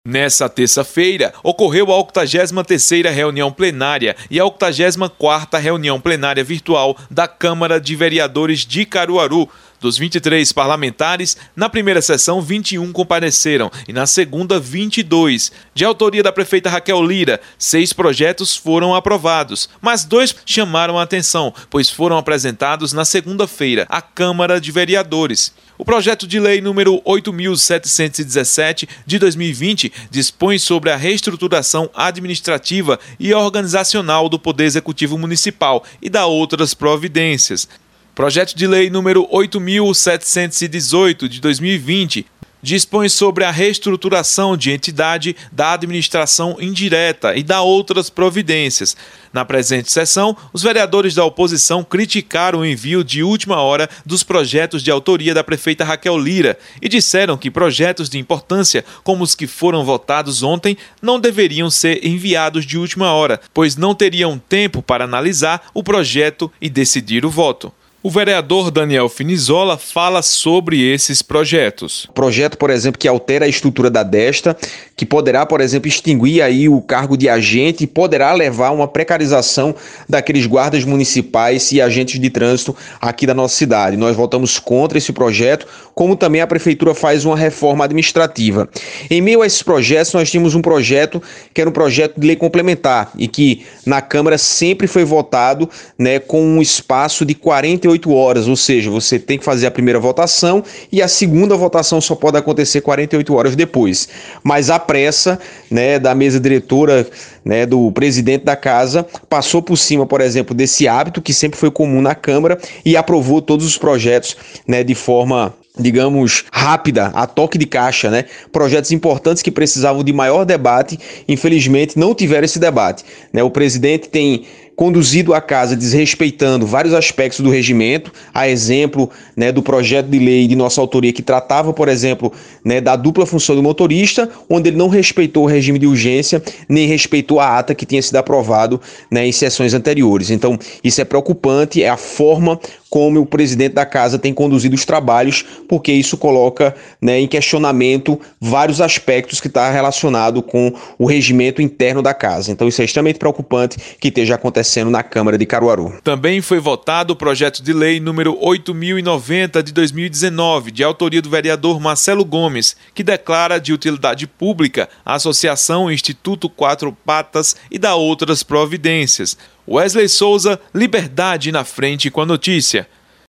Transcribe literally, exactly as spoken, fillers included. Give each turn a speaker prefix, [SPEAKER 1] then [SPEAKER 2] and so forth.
[SPEAKER 1] Nessa terça-feira, ocorreu a octagésima terceira reunião plenária e a octagésima quarta reunião plenária virtual da Câmara de Vereadores de Caruaru. Dos vinte e três parlamentares, na primeira sessão, vinte e um compareceram e na segunda, vinte e dois. De autoria da prefeita Raquel Lira, seis projetos foram aprovados, mas dois chamaram a atenção, pois foram apresentados na segunda-feira à Câmara de Vereadores. O projeto de lei número oito mil setecentos e dezessete de dois mil e vinte dispõe sobre a reestruturação administrativa e organizacional do Poder Executivo Municipal e dá outras providências. Projeto de lei número oito mil setecentos e dezoito de dois mil e vinte dispõe sobre a reestruturação de entidade da administração indireta e dá outras providências. Na presente sessão, os vereadores da oposição criticaram o envio de última hora dos projetos de autoria da prefeita Raquel Lira e disseram que projetos de importância, como os que foram votados ontem, não deveriam ser enviados de última hora, pois não teriam tempo para analisar o projeto e decidir o voto. O vereador Daniel Finizola fala sobre esses projetos.
[SPEAKER 2] Projeto, por exemplo, que altera a estrutura da Desta, que poderá, por exemplo, extinguir aí o cargo de agente e poderá levar a uma precarização daqueles guardas municipais e agentes de trânsito aqui da nossa cidade. Nós votamos contra esse projeto, como também a prefeitura faz uma reforma administrativa. Em meio a esses projetos, nós tínhamos um projeto que era um projeto de lei complementar e que na Câmara sempre foi votado, né, com um espaço de quarenta e oito horas, ou seja, você tem que fazer a primeira votação e a segunda votação só pode acontecer quarenta e oito horas depois. Mas a pressa, né, da mesa diretora, né, do presidente da casa, passou por cima, por exemplo, desse hábito que sempre foi comum na Câmara e aprovou todos os projetos, né, de forma, digamos, rápida, a toque de caixa, né? Projetos importantes que precisavam de maior debate, infelizmente não tiveram esse debate, né? O presidente tem conduzido a casa desrespeitando vários aspectos do regimento, a exemplo, né, do projeto de lei de nossa autoria que tratava, por exemplo, né, da dupla função do motorista, onde ele não respeitou o regime de urgência, nem respeitou a ata que tinha sido aprovado, né, em sessões anteriores. Então, isso é preocupante, é a forma como o presidente da casa tem conduzido os trabalhos, porque isso coloca, né, em questionamento vários aspectos que estão relacionados com o regimento interno da casa. Então, isso é extremamente preocupante que esteja acontecendo na Câmara de Caruaru.
[SPEAKER 1] Também foi votado o projeto de lei número oito mil e noventa de dois mil e dezenove, de autoria do vereador Marcelo Gomes, que declara de utilidade pública a Associação Instituto Quatro Patas e dá outras providências. Wesley Souza, Liberdade na Frente com a notícia.